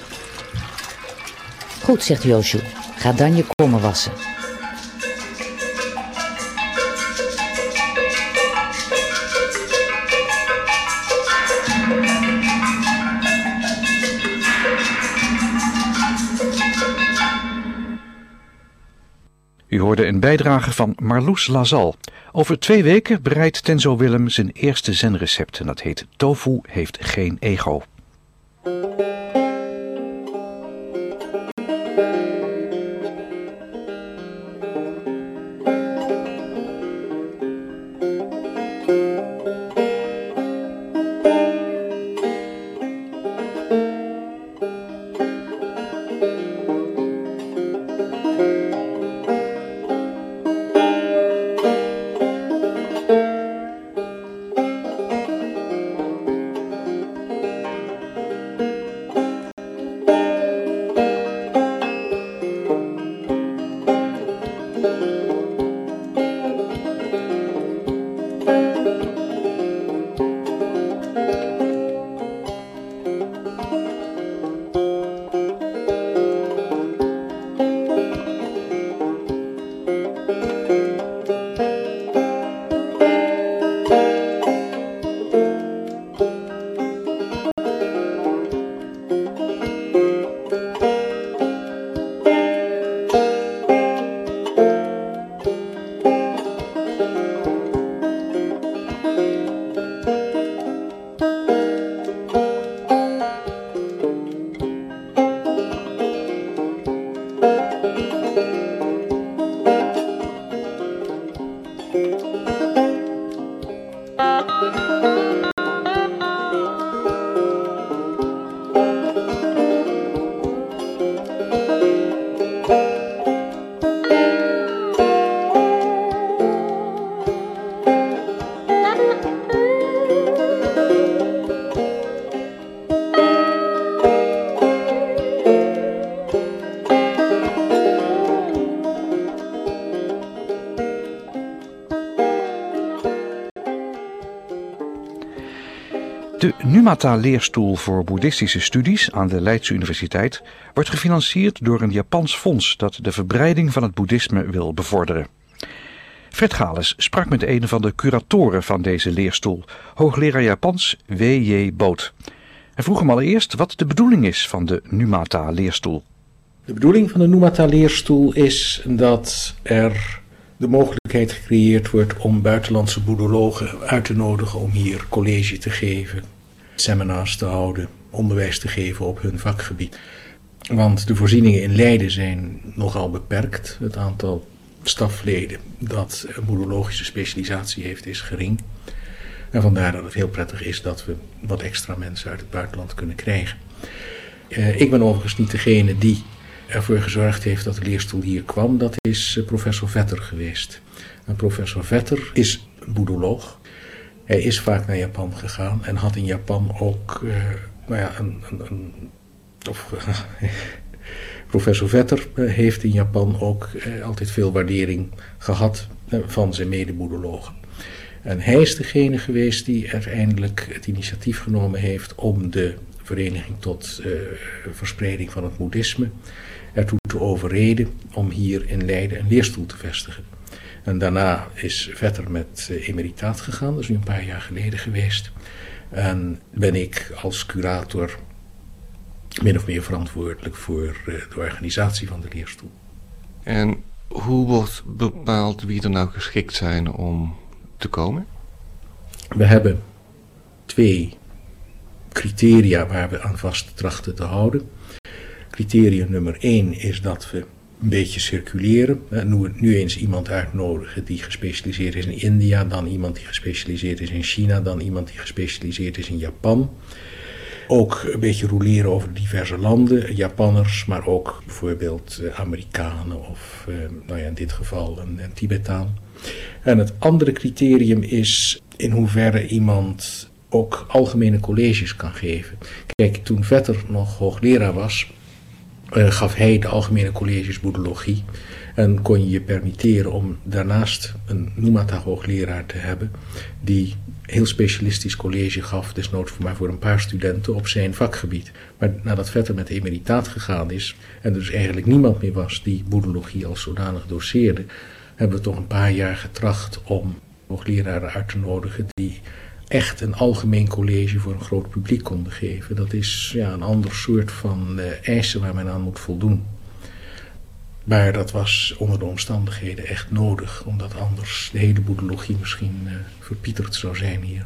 Goed, zegt Joshu, ga dan je kommen wassen. U hoorde een bijdrage van Marloes Lazal. Over 2 weken bereidt Tenzo Willem zijn eerste zenrecept en dat heet Tofu heeft geen ego. De Numata-leerstoel voor boeddhistische studies aan de Leidse Universiteit wordt gefinancierd door een Japans fonds dat de verbreiding van het boeddhisme wil bevorderen. Fred Gales sprak met een van de curatoren van deze leerstoel, hoogleraar Japans W.J. Boot. Hij vroeg hem allereerst wat de bedoeling is van de Numata-leerstoel. De bedoeling van de Numata-leerstoel is dat er de mogelijkheid gecreëerd wordt om buitenlandse boeddhologen uit te nodigen om hier college te geven, seminars te houden, onderwijs te geven op hun vakgebied. Want de voorzieningen in Leiden zijn nogal beperkt. Het aantal stafleden dat een boeddhologische specialisatie heeft is gering. En vandaar dat het heel prettig is dat we wat extra mensen uit het buitenland kunnen krijgen. Ik ben overigens niet degene die ervoor gezorgd heeft dat de leerstoel hier kwam. Dat is professor Vetter geweest. En professor Vetter is boeddholoog. Hij is vaak naar Japan gegaan en had in Japan ook professor Vetter heeft in Japan ook altijd veel waardering gehad van zijn medeboeddhologen. En hij is degene geweest die uiteindelijk het initiatief genomen heeft om de Vereniging tot Verspreiding van het Boeddhisme ertoe te overreden om hier in Leiden een leerstoel te vestigen. En daarna is Vetter met emeritaat gegaan, dat is nu een paar jaar geleden geweest. En ben ik als curator min of meer verantwoordelijk voor de organisatie van de leerstoel. En hoe wordt bepaald wie er nou geschikt zijn om te komen? We hebben 2 criteria waar we aan vast trachten te houden. Criterium nummer 1 is dat we een beetje circuleren. Nu eens iemand uitnodigen die gespecialiseerd is in India, dan iemand die gespecialiseerd is in China, dan iemand die gespecialiseerd is in Japan. Ook een beetje roleren over diverse landen, Japanners, maar ook bijvoorbeeld Amerikanen of in dit geval een Tibetaan. En het andere criterium is in hoeverre iemand ook algemene colleges kan geven. Kijk, toen Vetter nog hoogleraar was, gaf hij de algemene colleges boedologie en kon je je permitteren om daarnaast een Numata-hoogleraar te hebben die heel specialistisch college gaf, desnoods maar voor een paar studenten op zijn vakgebied. Maar nadat Vetter met emeritaat gegaan is en er dus eigenlijk niemand meer was die boedologie als zodanig doseerde, hebben we toch een paar jaar getracht om hoogleraren uit te nodigen die echt een algemeen college voor een groot publiek konden geven. Dat is een ander soort van eisen waar men aan moet voldoen. Maar dat was onder de omstandigheden echt nodig, omdat anders de hele boedologie misschien verpieterd zou zijn hier.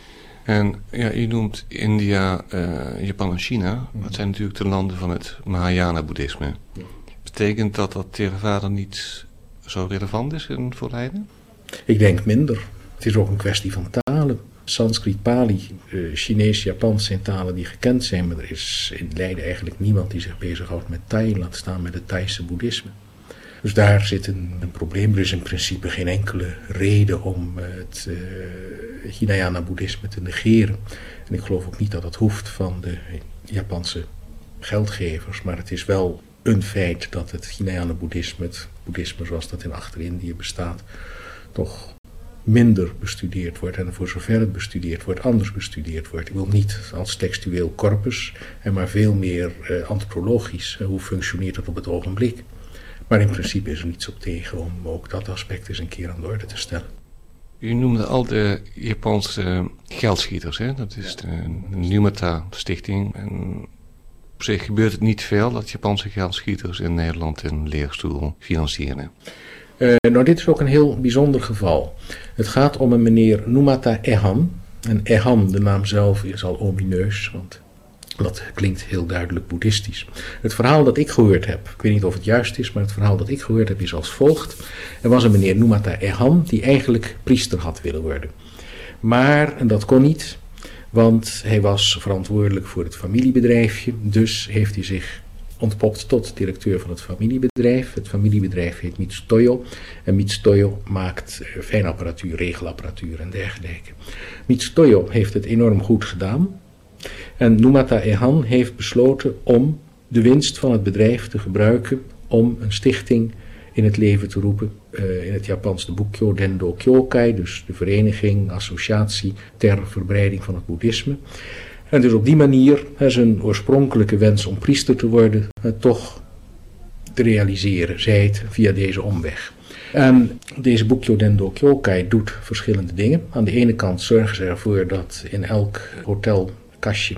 En je noemt India, Japan en China. Dat zijn natuurlijk de landen van het Mahayana-boeddhisme. Betekent dat Theravada niet zo relevant is voor Leiden? Ik denk minder. Het is ook een kwestie van talen. Sanskriet, Pali, Chinees, Japans zijn talen die gekend zijn, maar er is in Leiden eigenlijk niemand die zich bezighoudt met Thai, laat staan met het Thaise boeddhisme. Dus daar zit een probleem. Er is in principe geen enkele reden om het Hinayana-boeddhisme te negeren. En ik geloof ook niet dat dat hoeft van de Japanse geldgevers, maar het is wel een feit dat het Hinayana-boeddhisme, het boeddhisme zoals dat in Achter-Indië bestaat, toch minder bestudeerd wordt en voor zover het bestudeerd wordt, anders bestudeerd wordt. Ik wil niet als textueel corpus, maar veel meer antropologisch. Hoe functioneert dat op het ogenblik? Maar in principe is er niets op tegen om ook dat aspect eens een keer aan de orde te stellen. U noemde al de Japanse geldschieters, hè? Dat is de Numata Stichting. En op zich gebeurt het niet veel dat Japanse geldschieters in Nederland een leerstoel financieren. Dit is ook een heel bijzonder geval. Het gaat om een meneer Numata Ehan. En Ehan, de naam zelf, is al omineus, want dat klinkt heel duidelijk boeddhistisch. Het verhaal dat ik gehoord heb, ik weet niet of het juist is, maar het verhaal dat ik gehoord heb is als volgt. Er was een meneer Numata Ehan die eigenlijk priester had willen worden. Maar, en dat kon niet, want hij was verantwoordelijk voor het familiebedrijfje, dus heeft hij zich ontpopt tot directeur van het familiebedrijf. Het familiebedrijf heet Mitsutoyo. En Mitsutoyo maakt fijnapparatuur, regelapparatuur en dergelijke. Mitsutoyo heeft het enorm goed gedaan. En Numata Ehan heeft besloten om de winst van het bedrijf te gebruiken om een stichting in het leven te roepen. In het Japans de Bukkyo Dendo Kyokai, dus de vereniging, associatie ter verbreiding van het boeddhisme. En dus op die manier zijn oorspronkelijke wens om priester te worden toch te realiseren, zij het via deze omweg. En deze Bukkyo Dendo Kyokai doet verschillende dingen. Aan de ene kant zorgen ze ervoor dat in elk hotelkastje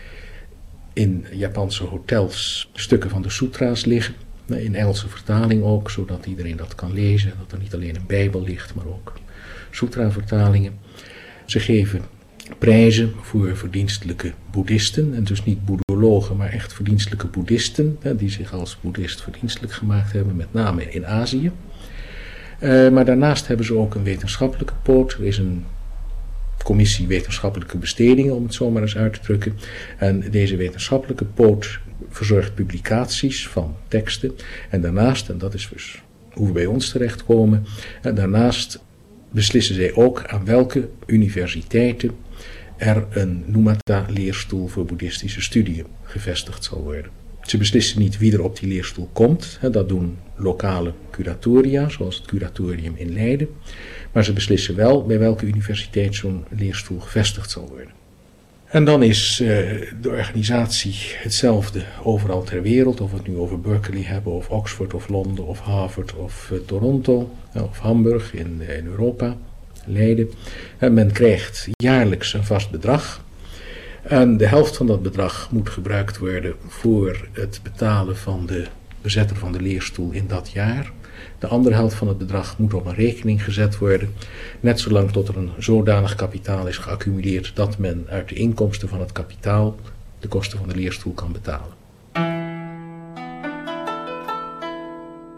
in Japanse hotels stukken van de sutra's liggen. In Engelse vertaling ook, zodat iedereen dat kan lezen. Dat er niet alleen een bijbel ligt, maar ook sutra-vertalingen. Ze geven prijzen voor verdienstelijke boeddhisten. En dus niet boedologen, maar echt verdienstelijke boeddhisten. Die zich als boeddhist verdienstelijk gemaakt hebben, met name in Azië. Maar daarnaast hebben ze ook een wetenschappelijke poot. Er is een commissie wetenschappelijke bestedingen, om het zo maar eens uit te drukken. En deze wetenschappelijke poot verzorgt publicaties van teksten. En daarnaast, en dat is dus hoe we bij ons terechtkomen, en daarnaast beslissen zij ook aan welke universiteiten er een Numata-leerstoel voor boeddhistische studieën gevestigd zal worden. Ze beslissen niet wie er op die leerstoel komt. Dat doen lokale curatoria, zoals het curatorium in Leiden. Maar ze beslissen wel bij welke universiteit zo'n leerstoel gevestigd zal worden. En dan is de organisatie hetzelfde overal ter wereld. Of we het nu over Berkeley hebben, of Oxford, of Londen, of Harvard, of Toronto, of Hamburg in Europa, Leiden. En men krijgt jaarlijks een vast bedrag. En de helft van dat bedrag moet gebruikt worden voor het betalen van de bezetter van de leerstoel in dat jaar. De andere helft van het bedrag moet op een rekening gezet worden, net zolang tot er een zodanig kapitaal is geaccumuleerd dat men uit de inkomsten van het kapitaal de kosten van de leerstoel kan betalen.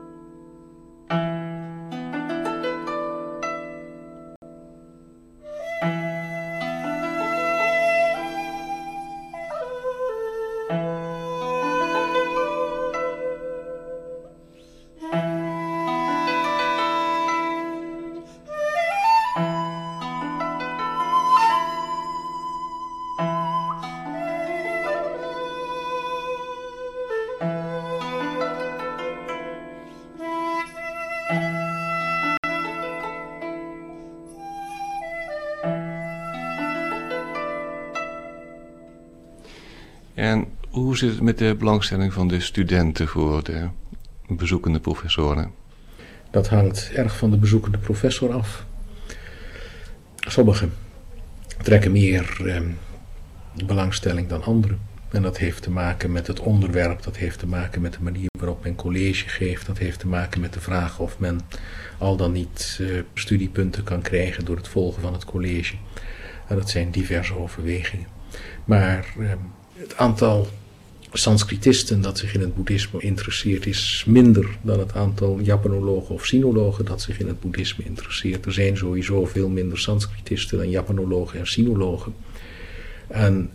En hoe zit het met de belangstelling van de studenten voor de bezoekende professoren? Dat hangt erg van de bezoekende professor af. Sommigen trekken meer belangstelling dan anderen. En dat heeft te maken met het onderwerp, dat heeft te maken met de manier waarop men college geeft, dat heeft te maken met de vraag of men al dan niet studiepunten kan krijgen door het volgen van het college. En dat zijn diverse overwegingen. Maar het aantal Sanskritisten dat zich in het boeddhisme interesseert is minder dan het aantal Japanologen of Sinologen dat zich in het boeddhisme interesseert. Er zijn sowieso veel minder Sanskritisten dan Japanologen en Sinologen. En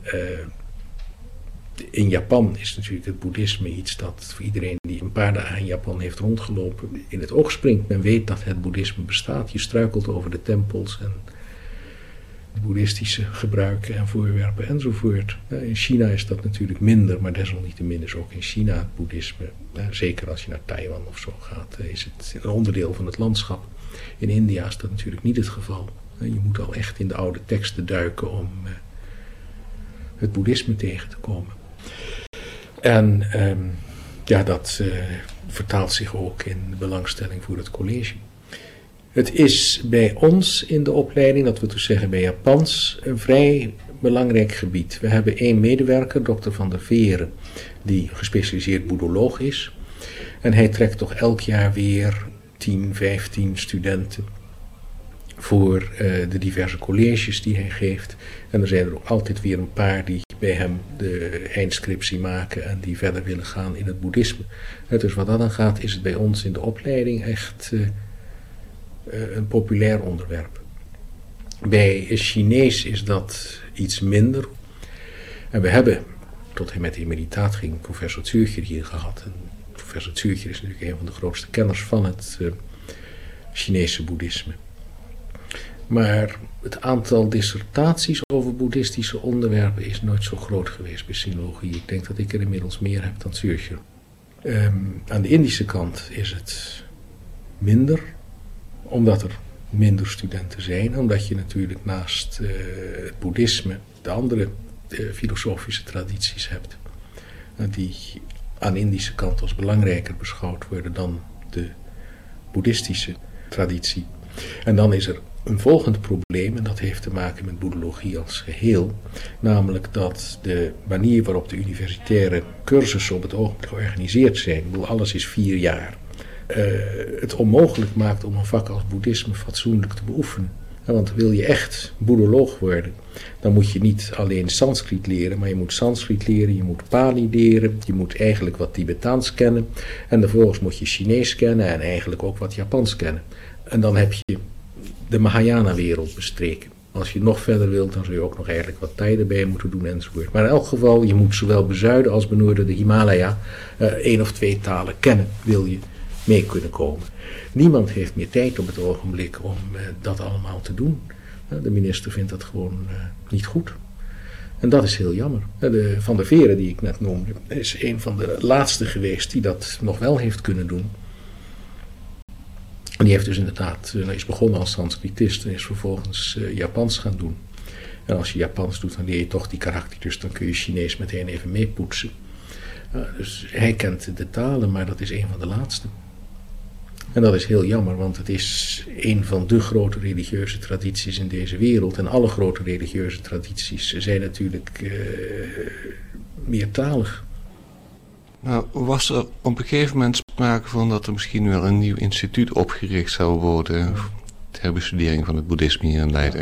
in Japan is natuurlijk het boeddhisme iets dat voor iedereen die een paar dagen in Japan heeft rondgelopen in het oog springt. Men weet dat het boeddhisme bestaat. Je struikelt over de tempels en de boeddhistische gebruiken en voorwerpen enzovoort. In China is dat natuurlijk minder, maar desalniettemin is ook in China het boeddhisme, zeker als je naar Taiwan of zo gaat, is het een onderdeel van het landschap. In India is dat natuurlijk niet het geval. Je moet al echt in de oude teksten duiken om het boeddhisme tegen te komen. En dat vertaalt zich ook in de belangstelling voor het college. Het is bij ons in de opleiding, dat wil dus zeggen bij Japans, een vrij belangrijk gebied. We hebben 1 medewerker, dokter Van der Veren, die gespecialiseerd boedoloog is. En hij trekt toch elk jaar weer 10, 15 studenten voor de diverse colleges die hij geeft. En er zijn er ook altijd weer een paar die bij hem de eindscriptie maken en die verder willen gaan in het boeddhisme. Dus wat dat dan gaat, is het bij ons in de opleiding echt een populair onderwerp. Bij Chinees is dat iets minder. En we hebben, tot hij met de emeritaat ging, professor Zürcher hier gehad. En professor Zürcher is natuurlijk een van de grootste kenners van het Chinese boeddhisme. Maar het aantal dissertaties over boeddhistische onderwerpen is nooit zo groot geweest bij sinologie. Ik denk dat ik er inmiddels meer heb dan Zürcher. Aan de Indische kant is het minder, omdat er minder studenten zijn. Omdat je natuurlijk naast het boeddhisme de andere filosofische tradities hebt. Die aan de Indische kant als belangrijker beschouwd worden dan de boeddhistische traditie. En dan is er een volgend probleem, en dat heeft te maken met boedologie als geheel, namelijk dat de manier waarop de universitaire cursussen op het ogenblik georganiseerd zijn, alles is 4 jaar, het onmogelijk maakt om een vak als boeddhisme fatsoenlijk te beoefenen. Want wil je echt boedoloog worden, dan moet je niet alleen Sanskriet leren, maar je moet Sanskriet leren, je moet Pali leren, je moet eigenlijk wat Tibetaans kennen en vervolgens moet je Chinees kennen en eigenlijk ook wat Japans kennen. En dan heb je de Mahayana-wereld bestreken. Als je nog verder wilt, dan zul je ook nog eigenlijk wat Thai erbij moeten doen enzovoort. Maar in elk geval, je moet zowel bezuiden als benoorden de Himalaya 1 of 2 talen kennen, wil je mee kunnen komen. Niemand heeft meer tijd op het ogenblik om dat allemaal te doen. De minister vindt dat gewoon niet goed. En dat is heel jammer. De Van der Veren die ik net noemde, is een van de laatste geweest die dat nog wel heeft kunnen doen. En die heeft dus inderdaad, is begonnen als Sanskritist en is vervolgens Japans gaan doen. En als je Japans doet, dan leer je toch die karakters, dus dan kun je Chinees meteen even meepoetsen. Dus hij kent de talen, maar dat is een van de laatste. En dat is heel jammer, want het is een van de grote religieuze tradities in deze wereld. En alle grote religieuze tradities zijn natuurlijk meertalig. Nou, was er op een gegeven moment sprake van dat er misschien wel een nieuw instituut opgericht zou worden ter bestudering van het boeddhisme hier in Leiden?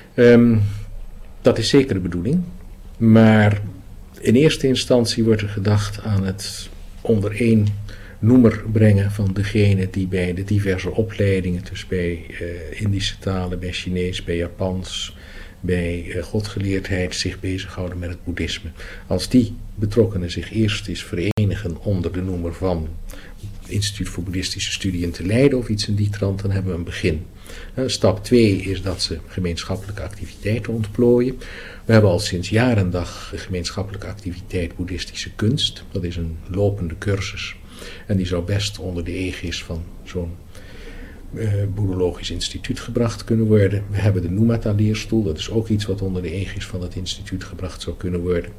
Dat is zeker de bedoeling, maar in eerste instantie wordt er gedacht aan het onder één noemer brengen van degene die bij de diverse opleidingen, dus bij Indische talen, bij Chinees, bij Japans, bij godgeleerdheid zich bezighouden met het boeddhisme. Als die betrokkenen zich eerst eens verenigen onder de noemer van Instituut voor Boeddhistische Studieën te Leiden of iets in die trant, dan hebben we een begin. Stap 2 is dat ze gemeenschappelijke activiteiten ontplooien. We hebben al sinds jaar en dag gemeenschappelijke activiteit boeddhistische kunst. Dat is een lopende cursus. En die zou best onder de aegis van zo'n boedologisch instituut gebracht kunnen worden. We hebben de Numata leerstoel, dat is ook iets wat onder de aegis van het instituut gebracht zou kunnen worden.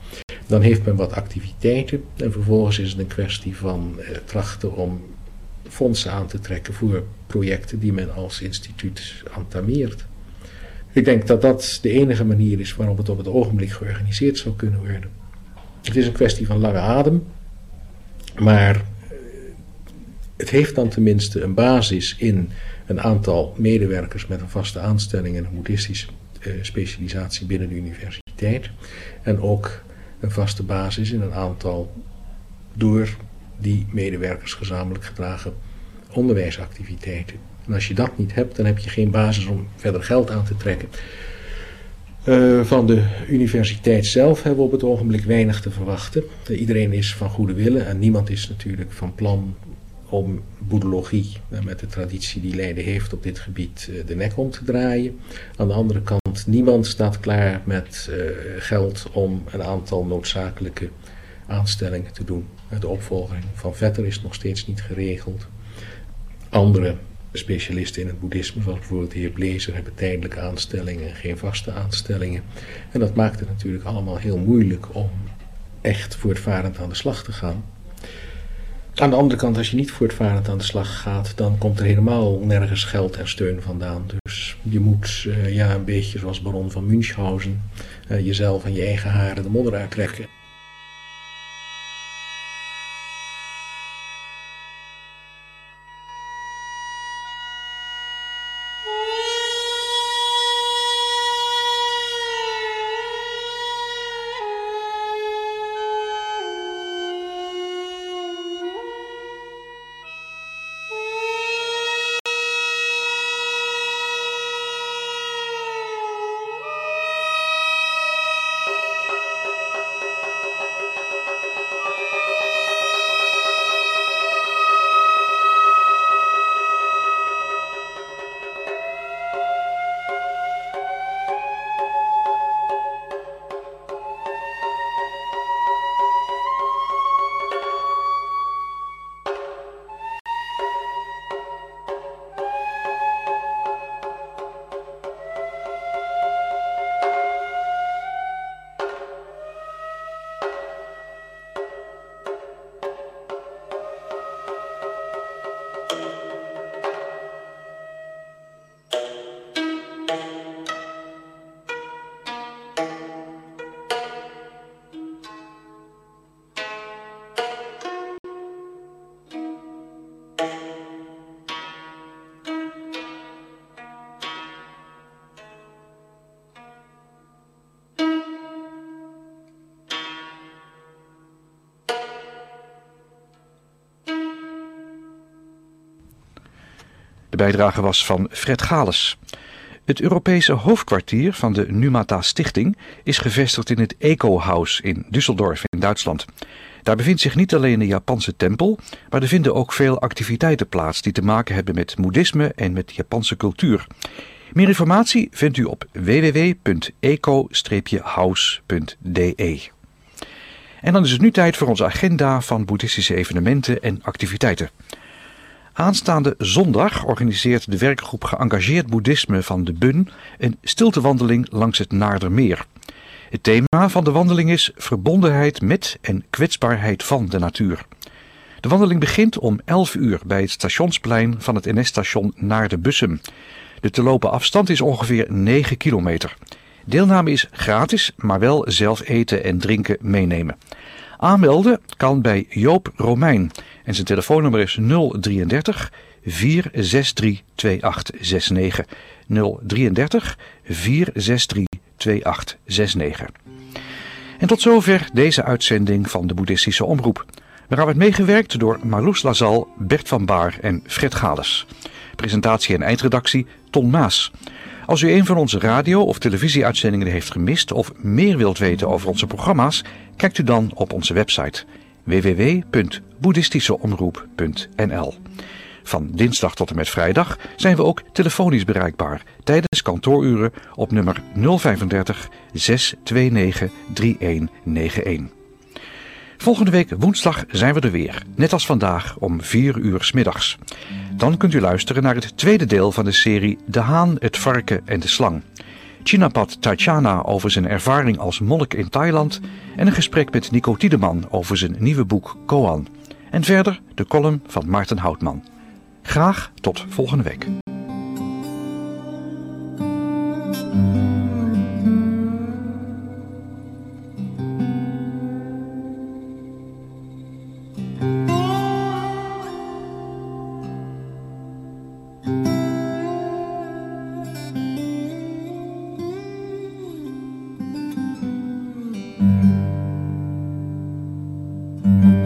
Dan heeft men wat activiteiten en vervolgens is het een kwestie van trachten om fondsen aan te trekken voor projecten die men als instituut entameert. Ik denk dat dat de enige manier is waarop het op het ogenblik georganiseerd zou kunnen worden. Het is een kwestie van lange adem, maar het heeft dan tenminste een basis in een aantal medewerkers met een vaste aanstelling en een boeddhistische specialisatie binnen de universiteit. En ook een vaste basis in een aantal door die medewerkers gezamenlijk gedragen onderwijsactiviteiten. En als je dat niet hebt, dan heb je geen basis om verder geld aan te trekken. Van de universiteit zelf hebben we op het ogenblik weinig te verwachten. Iedereen is van goede wille en niemand is natuurlijk van plan om boedologie met de traditie die Leiden heeft op dit gebied de nek om te draaien. Aan de andere kant, niemand staat klaar met geld om een aantal noodzakelijke aanstellingen te doen. De opvolging van Vetter is nog steeds niet geregeld. Andere specialisten in het boeddhisme, zoals bijvoorbeeld de heer Blezer, hebben tijdelijke aanstellingen en geen vaste aanstellingen. En dat maakt het natuurlijk allemaal heel moeilijk om echt voortvarend aan de slag te gaan. Aan de andere kant, als je niet voortvarend aan de slag gaat, dan komt er helemaal nergens geld en steun vandaan. Dus je moet een beetje zoals baron van Münchhausen jezelf en je eigen haren de modder uittrekken. De bijdrage was van Fred Gales. Het Europese hoofdkwartier van de Numata Stichting is gevestigd in het Eco House in Düsseldorf in Duitsland. Daar bevindt zich niet alleen de Japanse tempel, maar er vinden ook veel activiteiten plaats die te maken hebben met boeddhisme en met Japanse cultuur. Meer informatie vindt u op www.eco-house.de. En dan is het nu tijd voor onze agenda van boeddhistische evenementen en activiteiten. Aanstaande zondag organiseert de werkgroep Geëngageerd Boeddhisme van de Bun een stiltewandeling langs het Naardermeer. Het thema van de wandeling is verbondenheid met en kwetsbaarheid van de natuur. De wandeling begint om 11 uur bij het stationsplein van het NS-station Naarden-Bussum. De te lopen afstand is ongeveer 9 kilometer. Deelname is gratis, maar wel zelf eten en drinken meenemen. Aanmelden kan bij Joop Romein en zijn telefoonnummer is 033 463 2869. 033 463 2869. En tot zover deze uitzending van de Boeddhistische Omroep. Waaraan werd meegewerkt door Marloes Lazal, Bert van Baar en Fred Gales. Presentatie en eindredactie Ton Maas. Als u een van onze radio- of televisieuitzendingen heeft gemist of meer wilt weten over onze programma's, kijkt u dan op onze website www.boeddhistischeomroep.nl. Van dinsdag tot en met vrijdag zijn we ook telefonisch bereikbaar tijdens kantooruren op nummer 035 629 3191. Volgende week woensdag zijn we er weer, net als vandaag om 4 uur 's middags. Dan kunt u luisteren naar het tweede deel van de serie De Haan, het Varken en de Slang. Chinapat Taichana over zijn ervaring als monnik in Thailand en een gesprek met Nico Tiedeman over zijn nieuwe boek Koan. En verder de column van Maarten Houtman. Graag tot volgende week. Mm-hmm.